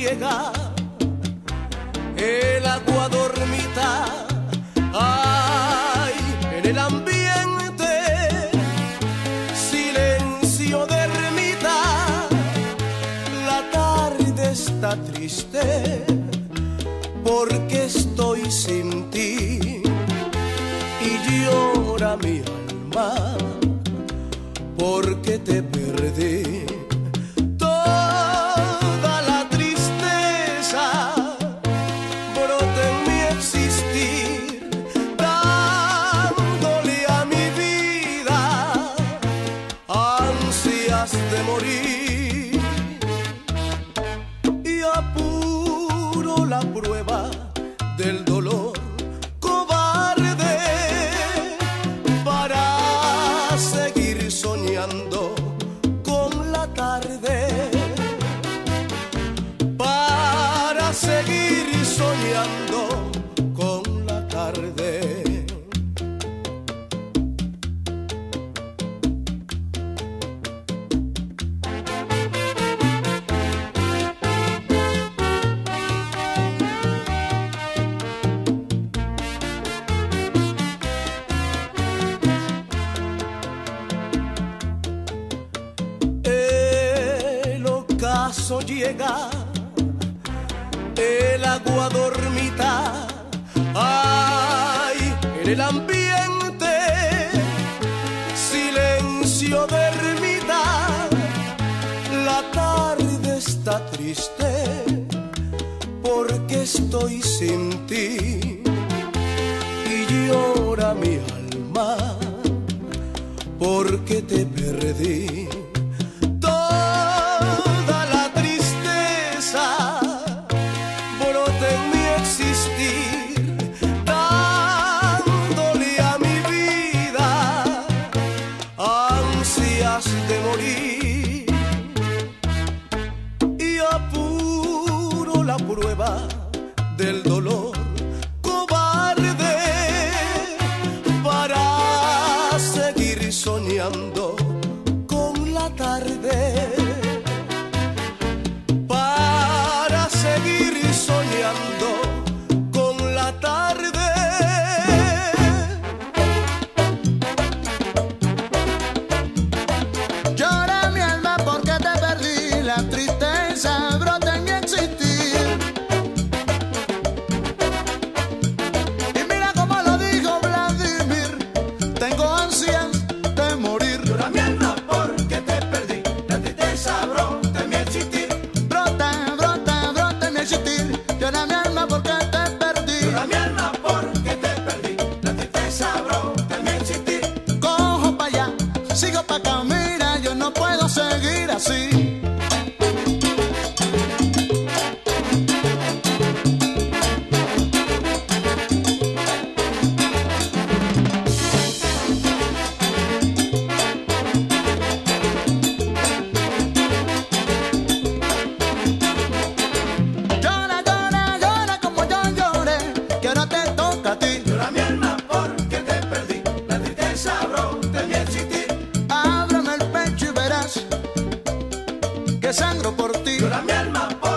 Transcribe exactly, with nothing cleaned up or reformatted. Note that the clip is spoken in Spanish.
llega, el agua dormita, hay en el ambiente silencio de ermita. La tarde está triste porque estoy sin ti y llora mi alma porque te perdí. Toda la tristeza brota en mi existir, dándole a mi vida ansias de morir. Y apuro la prueba del dolor cobarde para seguir soñando con la tarde, para seguir soñando con la tarde. Llega el agua dormita, hay en el ambiente silencio de ermita. La tarde está triste porque estoy sin ti y llora mi alma porque te perdí. Dándole a mi vida ansias de morir. Y apuro la prueba del dolor cobarde para seguir soñando con la tarde, para seguir soñando con la tarde. Llora mi alma porque te perdí, la tristeza brota en mi existir. Y mira como lo dijo Vladimir, tengo ansias de morir. Llora mi alma porque te perdí, la tristeza brota en mi existir. Brota, brota, brota en mi existir. Llora mi alma porque te perdí. Llora mi alma porque te perdí, la tristeza brota en mi existir. Cojo pa' allá, sigo pa' acá, mira, yo no puedo seguir así. Llora, llora, llora como yo lloré, que ahora te toca a ti. Llora mi alma porque te perdí, la tristeza brota en mi existir. Ábreme el pecho y verás que sangro por ti. Llora mi alma porque